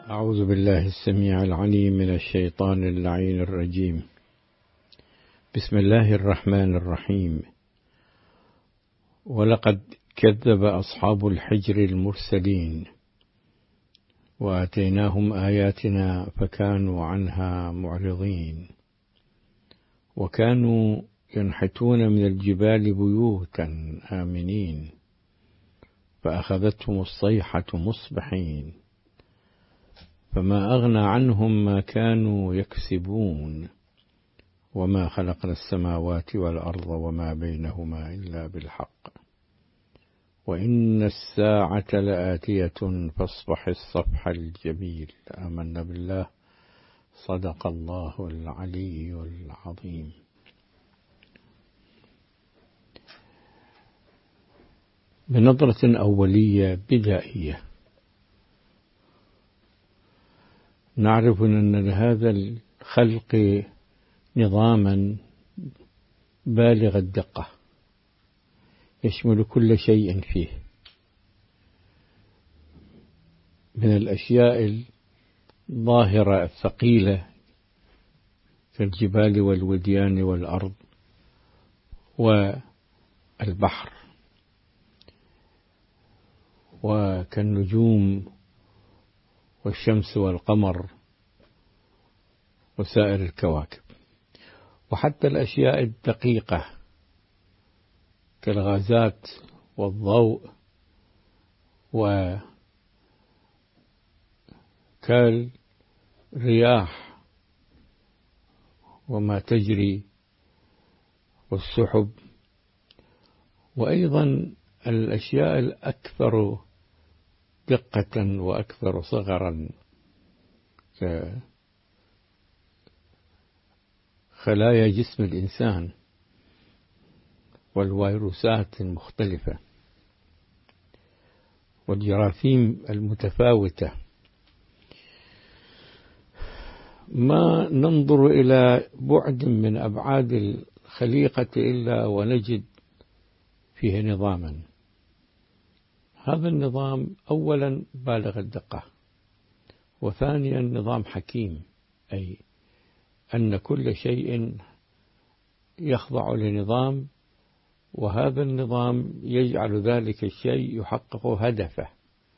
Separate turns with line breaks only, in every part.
أعوذ بالله السميع العليم من الشيطان اللعين الرجيم. بسم الله الرحمن الرحيم. ولقد كذب أصحاب الحجر المرسلين وآتيناهم آياتنا فكانوا عنها معرضين وكانوا ينحتون من الجبال بيوتا آمنين فأخذتهم الصيحة مصبحين فما أغنى عنهم ما كانوا يكسبون وما خلقنا السماوات والأرض وما بينهما إلا بالحق وإن الساعة لآتية فاصفح الصفح الجميل. آمنا بالله. صدق الله العلي العظيم. بنظرة أولية بدائية نعرف أن لهذا الخلق نظاما بالغ الدقة يشمل كل شيء فيه من الأشياء الظاهرة الثقيلة كالجبال والوديان والأرض والبحر وكالنجوم والشمس والقمر وسائر الكواكب، وحتى الأشياء الدقيقة كالغازات والضوء وكالرياح وما تجري والسحب، وأيضا الأشياء الأكثر دقة وأكثر صغرا كخلايا جسم الإنسان والفيروسات المختلفة والجراثيم المتفاوتة. ما ننظر إلى بعد من أبعاد الخليقة إلا ونجد فيه نظاما. هذا النظام أولا بالغ الدقة، وثانيا نظام حكيم، أي أن كل شيء يخضع لنظام، وهذا النظام يجعل ذلك الشيء يحقق هدفه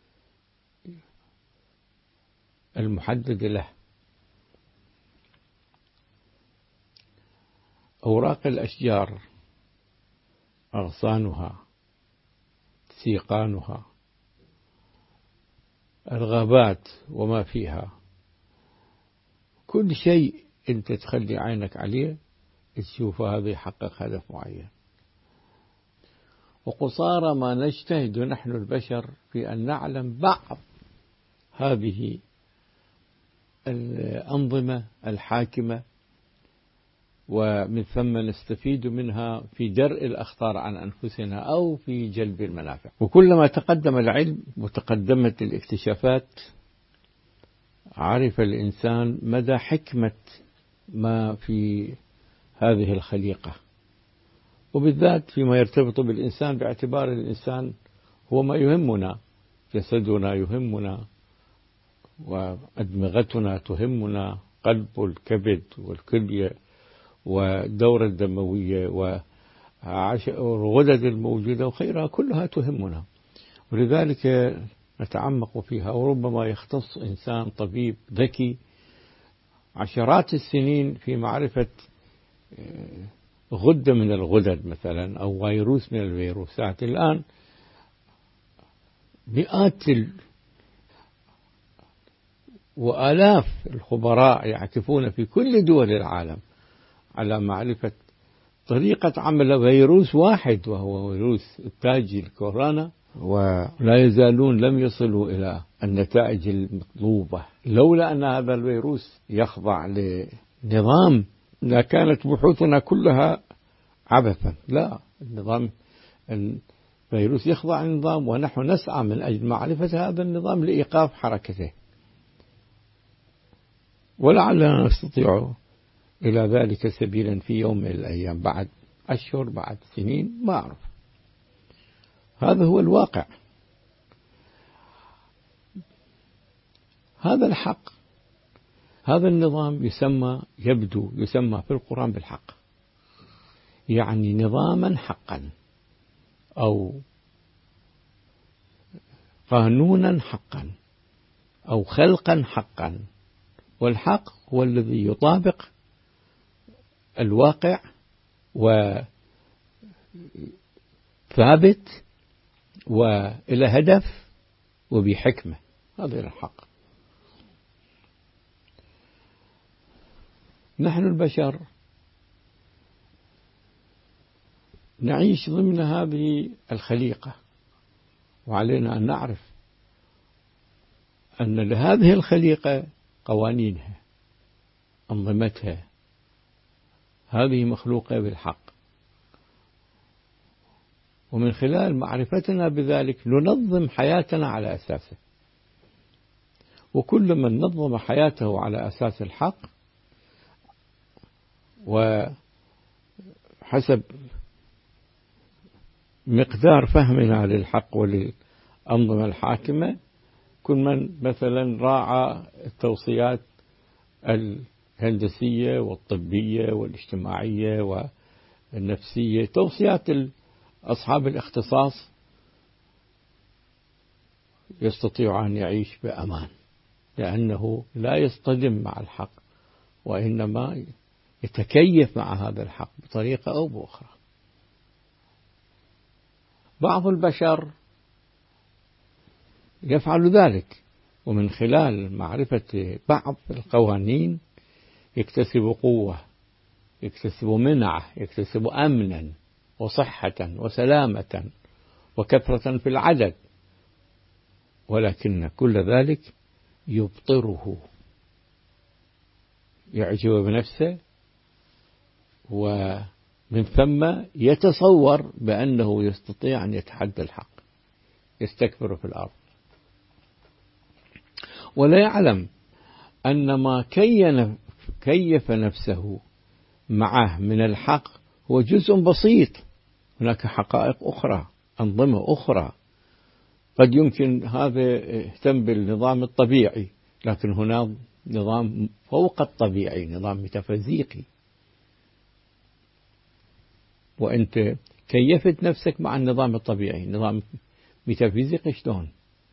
المحدد له. أوراق الأشجار، أغصانها، سيقانها، الغابات وما فيها، كل شيء أنت تخلي عينك عليه تشوف هذا يحقق هدف معين. وقصارى ما نجتهد نحن البشر في أن نعلم بعض هذه الأنظمة الحاكمة، ومن ثم نستفيد منها في درء الأخطار عن أنفسنا أو في جلب المنافع. وكلما تقدم العلم وتقدمت الاكتشافات عرف الإنسان مدى حكمة ما في هذه الخليقة، وبالذات فيما يرتبط بالإنسان، باعتبار الإنسان هو ما يهمنا، جسدنا يهمنا وأدمغتنا تهمنا، قلب والكبد والكلية والدورة الدموية والغدد الموجودة وغيرها كلها تهمنا، ولذلك نتعمق فيها. وربما يختص إنسان طبيب ذكي عشرات السنين في معرفة غدة من الغدد مثلا أو فيروس من الفيروسات. الآن مئات وآلاف الخبراء يعكفون في كل دول العالم على معرفة طريقة عمل فيروس واحد، وهو فيروس التاج الكورونا، ولا يزالون لم يصلوا إلى النتائج المطلوبة. لولا أن هذا الفيروس يخضع لنظام لكانت بحوثنا كلها عبثا. لا، النظام الفيروس يخضع لنظام، ونحن نسعى من أجل معرفة هذا النظام لإيقاف حركته، ولعلنا نستطيع إلى ذلك سبيلا في يوم من الأيام، بعد أشهر، بعد سنين، ما أعرف. هذا هو الواقع. هذا الحق. هذا النظام يسمى في القرآن بالحق، يعني نظاما حقا أو قانونا حقا أو خلقا حقا. والحق هو الذي يطابق الواقع وثابت وإلى هدف وبحكمة. هذا الحق. نحن البشر نعيش ضمن هذه الخليقة، وعلينا أن نعرف أن لهذه الخليقة قوانينها، أنظمتها، هذه مخلوقة بالحق. ومن خلال معرفتنا بذلك ننظم حياتنا على أساسه. وكل من نظم حياته على أساس الحق وحسب مقدار فهمنا للحق وللأنظمة الحاكمة، كل من مثلا راعى التوصيات الهندسية والطبية والاجتماعية والنفسية، توصيات أصحاب الاختصاص، يستطيع أن يعيش بأمان، لأنه لا يصطدم مع الحق، وإنما يتكيف مع هذا الحق بطريقة أو بأخرى. بعض البشر يفعل ذلك، ومن خلال معرفة بعض القوانين يكتسب قوة، يكتسب منعة، يكتسب أمنا وصحة وسلامة وكثرة في العدد. ولكن كل ذلك يبطره، يعجب بنفسه، ومن ثم يتصور بأنه يستطيع أن يتحدى الحق، يستكبر في الأرض، ولا يعلم أن ما كيف نفسه معه من الحق هو جزء بسيط. هناك حقائق أخرى، أنظمة أخرى. قد يمكن هذا يهتم بالنظام الطبيعي، لكن هناك نظام فوق الطبيعي، نظام ميتافيزيقي. وأنت كيفت نفسك مع النظام الطبيعي، نظام ميتافيزيقي شلون؟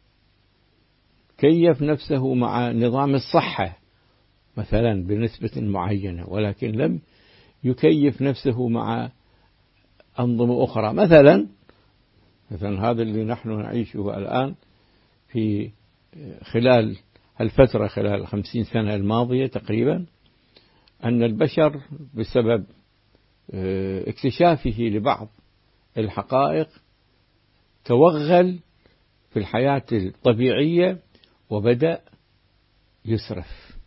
كيف نفسه مع نظام الصحة مثلا بنسبة معينة، ولكن لم يكيف نفسه مع أنظمة أخرى. مثلا هذا اللي نحن نعيشه الآن في خلال الفترة، خلال 50 سنة الماضية تقريبا، أن البشر بسبب اكتشافه لبعض الحقائق توغل في الحياة الطبيعية، وبدأ يسرف،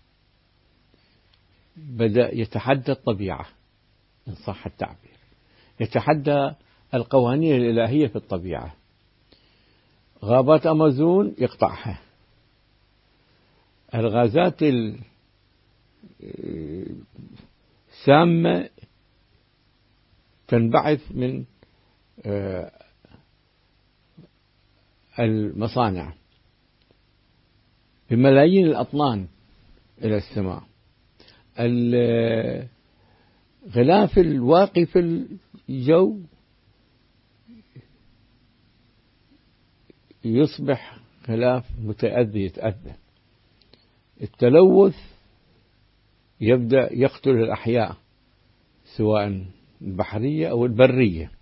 بدأ يتحدى الطبيعة إن صح التعبير، يتحدى القوانين الإلهية في الطبيعة. غابات أمازون يقطعها، الغازات السامة تنبعث من المصانع بملايين الأطنان إلى السماء. الغلاف الواقي في الجو يصبح غلاف متأذي، يتأذى. التلوث يبدأ يقتل الأحياء، سواء البحرية أو البرية.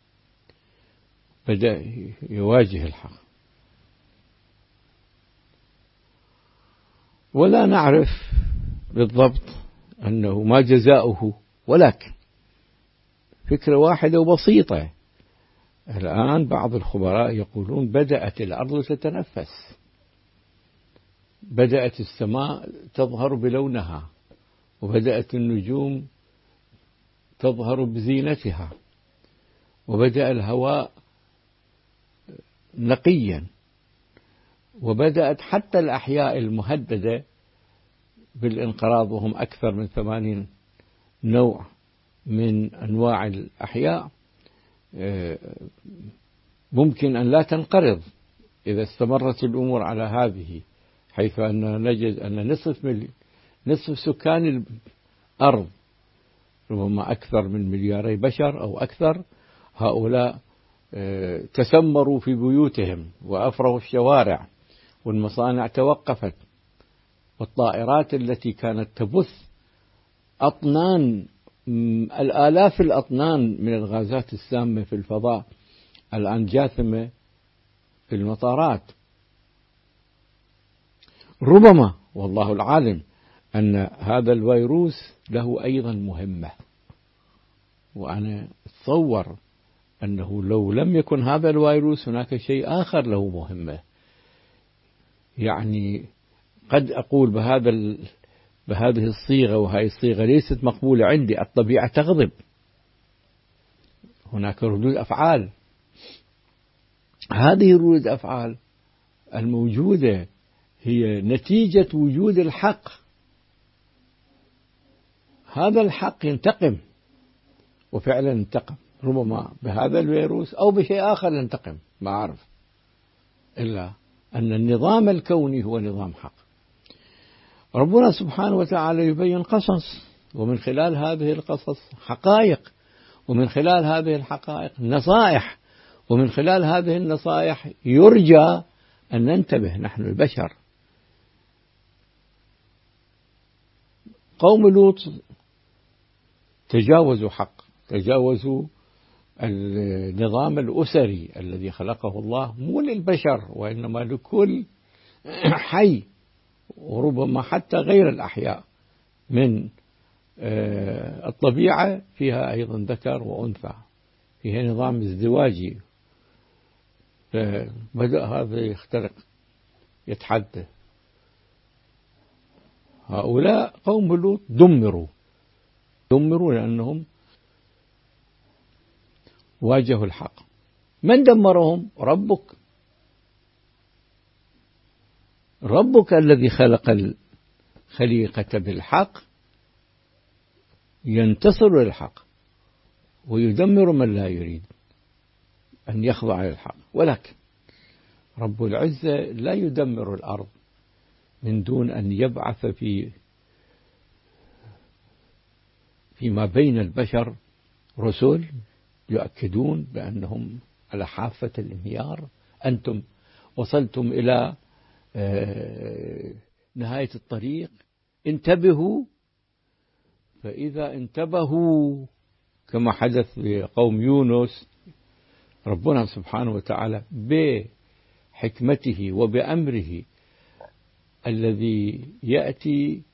بدأ يواجه الحق، ولا نعرف بالضبط أنه ما جزاؤه، ولكن فكرة واحدة وبسيطة. الآن بعض الخبراء يقولون بدأت الأرض تتنفس، بدأت السماء تظهر بلونها، وبدأت النجوم تظهر بزينتها، وبدأ الهواء نقيا، وبدأت حتى الأحياء المهددة بالانقراض، وهم أكثر من 80 نوع من أنواع الأحياء، ممكن أن لا تنقرض إذا استمرت الأمور على هذه حيث أن نجد أن نصف سكان الأرض ربما أكثر من 2 مليار بشر أو أكثر، هؤلاء تسمروا في بيوتهم وأفرغوا الشوارع، والمصانع توقفت، والطائرات التي كانت تبث أطنان الآلاف الأطنان من الغازات السامة في الفضاء الآن جاثمة في المطارات. ربما والله العالم أن هذا الفيروس له أيضا مهمة، وأنا أتصور أنه لو لم يكن هذا الفيروس هناك شيء آخر له مهمة. يعني قد أقول بهذه الصيغة، وهذه الصيغة ليست مقبولة عندي، الطبيعة تغضب، هناك ردود أفعال، هذه الردود الأفعال الموجودة هي نتيجة وجود الحق. هذا الحق ينتقم، وفعلا انتقم، ربما بهذا الفيروس أو بشيء آخر ينتقم، ما أعرف، إلا أن النظام الكوني هو نظام حق. ربنا سبحانه وتعالى يبين قصص، ومن خلال هذه القصص حقائق، ومن خلال هذه الحقائق نصائح، ومن خلال هذه النصائح يرجى أن ننتبه نحن البشر. قوم لوط تجاوزوا النظام الأسري الذي خلقه الله، مو للبشر وإنما لكل حي، وربما حتى غير الأحياء من الطبيعة فيها أيضا ذكر وأنثى، فيها نظام ازدواجي، فبدأ هذا يخترق يتحدث. هؤلاء قوم لوط دمروا لأنهم واجهوا الحق. من دمرهم؟ ربك الذي خلق الخليقة بالحق ينتصر للحق ويدمر من لا يريد أن يخضع للحق. ولكن رب العزة لا يدمر الأرض من دون أن يبعث فيما بين البشر رسل يؤكدون بأنهم على حافة الانهيار. أنتم وصلتم إلى نهاية الطريق، انتبهوا. فإذا انتبهوا كما حدث لقوم يونس، ربنا سبحانه وتعالى بحكمته وبأمره الذي يأتي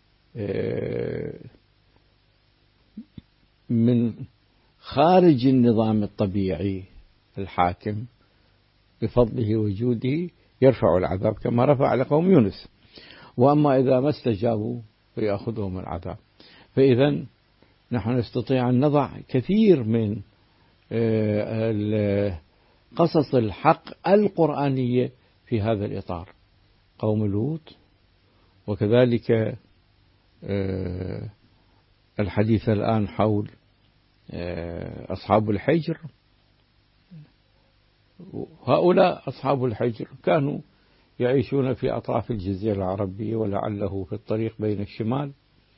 من خارج النظام الطبيعي الحاكم، بفضله وجوده يرفع العذاب كما رفع على قوم يونس. وأما إذا ما استجابوا فيأخذهم العذاب. فإذا نحن نستطيع أن نضع كثير من قصص الحق القرآنية في هذا الإطار، قوم لوط، وكذلك الحديث الآن حول أصحاب الحجر. هؤلاء أصحاب الحجر كانوا يعيشون في أطراف الجزيرة العربية، ولعله في الطريق بين الشمال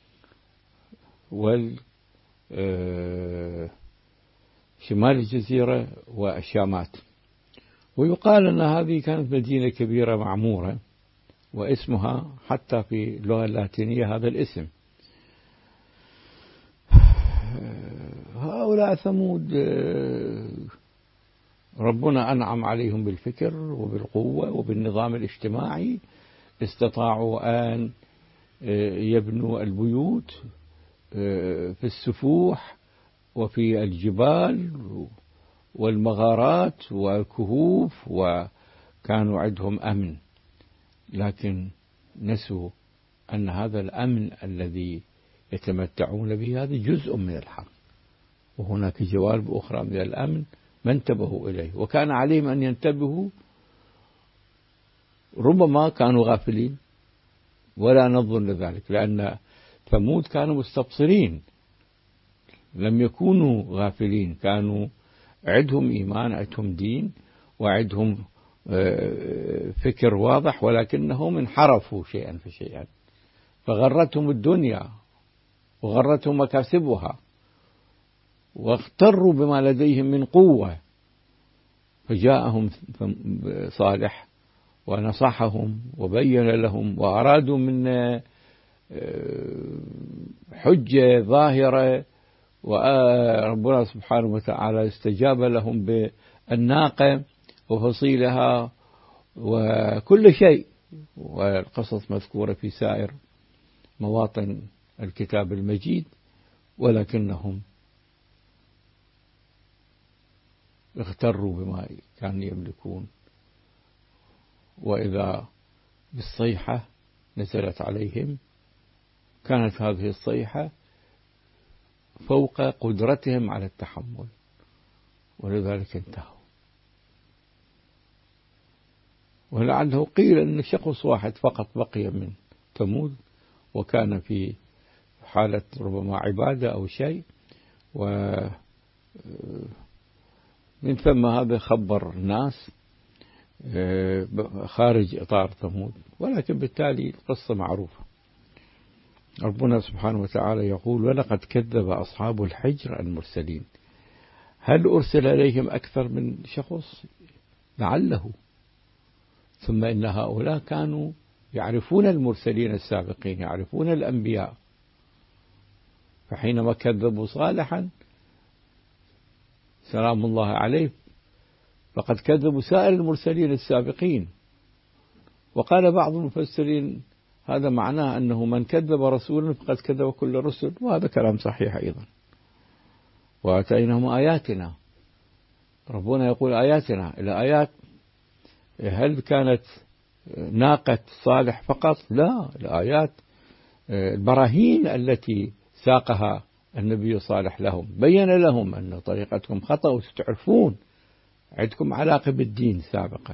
شمال الجزيرة والشامات. ويقال أن هذه كانت مدينة كبيرة معمورة، واسمها حتى في اللغة اللاتينية هذا الاسم. هؤلاء ثمود ربنا أنعم عليهم بالفكر وبالقوة وبالنظام الاجتماعي، استطاعوا أن يبنوا البيوت في السفوح وفي الجبال والمغارات والكهوف، وكانوا عندهم أمن. لكن نسوا أن هذا الأمن الذي يتمتعون به هذا جزء من الحق، وهناك جوانب أخرى من الأمن ما انتبهوا إليه، وكان عليهم أن ينتبهوا. ربما كانوا غافلين ولا نظن ذلك، لأن ثمود كانوا مستبصرين، لم يكونوا غافلين، كانوا عندهم إيمان، عندهم دين، وعندهم فكر واضح، ولكنهم انحرفوا شيئا فشيئا، فغرتهم الدنيا وغرتهم مكاسبها، واغتروا بما لديهم من قوة. فجاءهم صالح ونصحهم وبين لهم، وأرادوا من حجة ظاهرة، وربنا سبحانه وتعالى استجاب لهم بالناقة وفصيلها وكل شيء، والقصص مذكورة في سائر مواطن الكتاب المجيد، ولكنهم اغتروا بما كانوا يملكون. وإذا بالصيحة نزلت عليهم كانت هذه الصيحة فوق قدرتهم على التحمل، ولذلك انتهوا. ولعله قيل أن شخص واحد فقط بقي من ثمود، وكان في حالة ربما عبادة أو شيء، ومن ثم هذا خبر الناس خارج إطار ثمود، ولكن بالتالي القصة معروفة. ربنا سبحانه وتعالى يقول: ولقد كذب أصحاب الحجر المرسلين. هل أرسل إليهم أكثر من شخص؟ لعله. ثم إن هؤلاء كانوا يعرفون المرسلين السابقين، يعرفون الأنبياء، فحينما كذبوا صالحا سلام الله عليه فقد كذبوا سائر المرسلين السابقين. وقال بعض المفسرين هذا معناه أنه من كذب رسولا فقد كذب كل الرسل، وهذا كلام صحيح أيضا. وآتيناهم آياتنا، ربنا يقول آياتنا، الآيات هل كانت ناقة صالح فقط؟ لا، الآيات البراهين التي ساقها النبي صالح لهم، بين لهم أن طريقتكم خطأ، وستعرفون عندكم علاقة بالدين سابقة،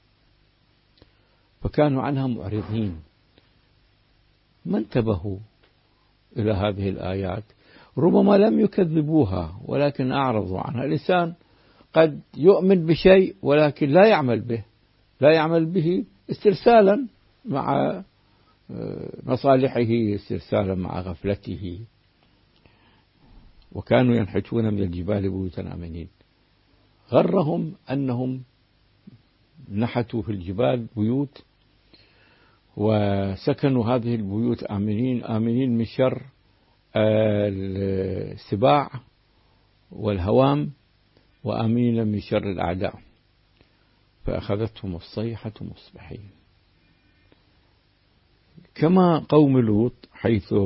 فكانوا عنها معرضين، ما انتبهوا إلى هذه الآيات. ربما لم يكذبوها ولكن أعرضوا عنها. الإنسان قد يؤمن بشيء ولكن لا يعمل به، لا يعمل به استرسالا مع مصالحه، استرسالا مع غفلته. وكانوا ينحتون من الجبال بيوتا آمنين. غرهم أنهم نحتوا في الجبال بيوت وسكنوا هذه البيوت آمنين من شر السباع والهوام، وآمنين من شر الأعداء. فأخذتهم الصيحة مصبحين، كما قوم لوط حيث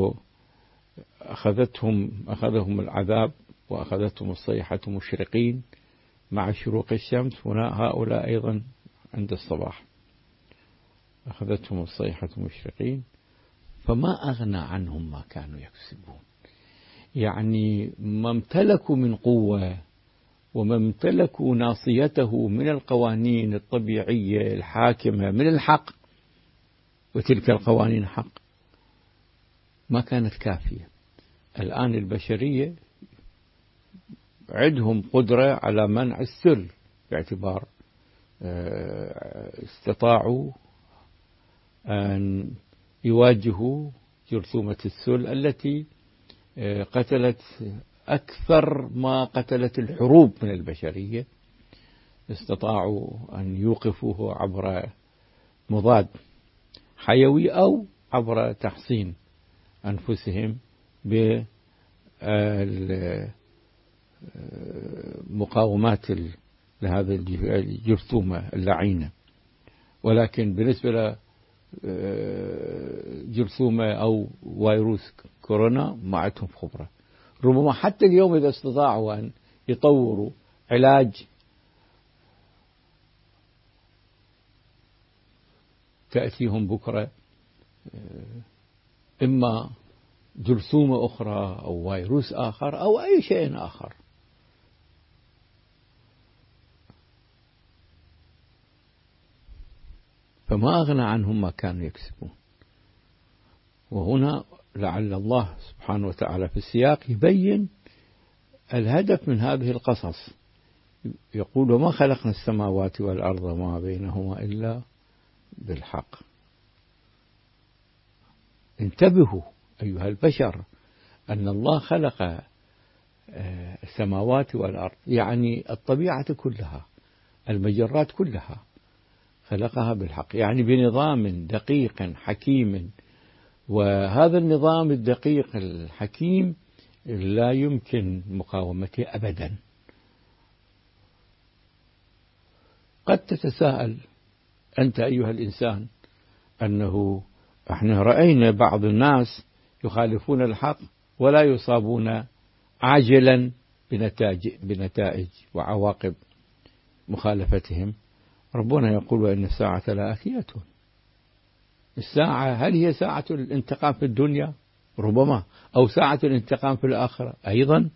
أخذهم العذاب وأخذتهم الصيحة مشرقين مع شروق الشمس. هنا هؤلاء أيضا عند الصباح أخذتهم الصيحة مشرقين، فما أغنى عنهم ما كانوا يكسبون. يعني ما امتلكوا من قوة وما امتلكوا ناصيته من القوانين الطبيعية الحاكمة من الحق، وتلك القوانين حق، ما كانت كافية. الآن البشرية عندهم قدرة على منع السل، باعتبار استطاعوا أن يواجهوا جرثومة السل التي قتلت أكثر ما قتلت الحروب من البشرية. استطاعوا أن يوقفوه عبر مضاد حيوي أو عبر تحصين أنفسهم بمقاومات لهذه الجرثومة اللعينة. ولكن بالنسبة لجرثومة أو فيروس كورونا ما عندهم خبرة. ربما حتى اليوم إذا استطاعوا أن يطوروا علاج تأتيهم بكرة إما جرثومة أخرى أو فيروس آخر أو أي شيء آخر. فما أغنى عنهم ما كانوا يكسبون. وهنا لعل الله سبحانه وتعالى في السياق يبين الهدف من هذه القصص، يقول وما خلقنا السماوات والأرض وما بينهما إلا بالحق. انتبهوا أيها البشر أن الله خلق السماوات والأرض، يعني الطبيعة كلها، المجرات كلها خلقها بالحق، يعني بنظام دقيق حكيم. وهذا النظام الدقيق الحكيم لا يمكن مقاومته أبدا. قد تتساءل أنت أيها الإنسان أنه احنا رأينا بعض الناس يخالفون الحق ولا يصابون عاجلا بنتائج وعواقب مخالفتهم. ربنا يقول وإن الساعة لآتية. الساعة هل هي ساعة الانتقام في الدنيا؟ ربما. أو ساعة الانتقام في الآخرة أيضا.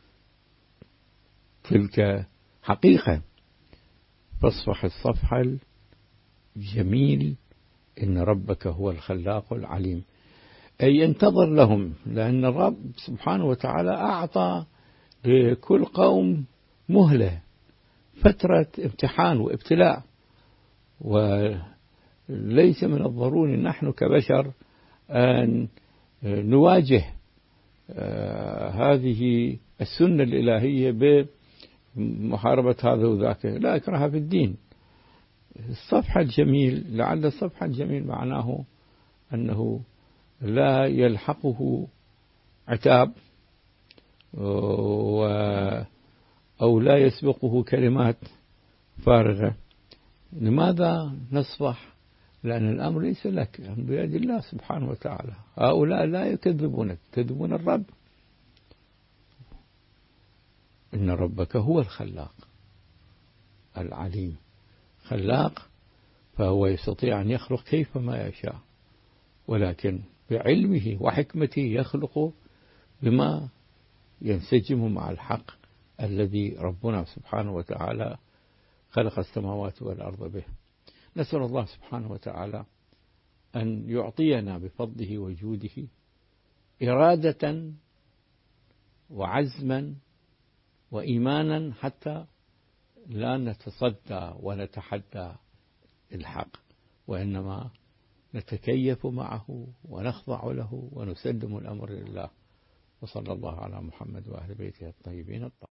تلك حقيقة. فاصفح الصفح الجميل إن ربك هو الخلاق العليم. أي انتظر لهم، لأن الرب سبحانه وتعالى أعطى لكل قوم مهلة، فترة امتحان وابتلاء، وليس من الضروري نحن كبشر أن نواجه هذه السنة الإلهية بمحاربة هذا وذاك. لا إكراه في الدين. الصفحة الجميل، لعل الصفحة الجميل معناه أنه لا يلحقه عتاب أو لا يسبقه كلمات فارغة. لماذا نصفح؟ لأن الأمر ليس لك، الأمر بيد الله سبحانه وتعالى. هؤلاء لا يكذبونك، يكذبون الرب. إن ربك هو الخلاق العليم. خلاق فهو يستطيع أن يخلق كيفما يشاء، ولكن بعلمه وحكمته يخلق بما ينسجم مع الحق الذي ربنا سبحانه وتعالى خلق السماوات والأرض به. نسأل الله سبحانه وتعالى أن يعطينا بفضله وجوده إرادة وعزما وإيمانا حتى لا نتصدى ونتحدى الحق، وإنما نتكيف معه ونخضع له ونسلم الأمر لله. وصلى الله على محمد وأهل بيته الطيبين الطاهرين.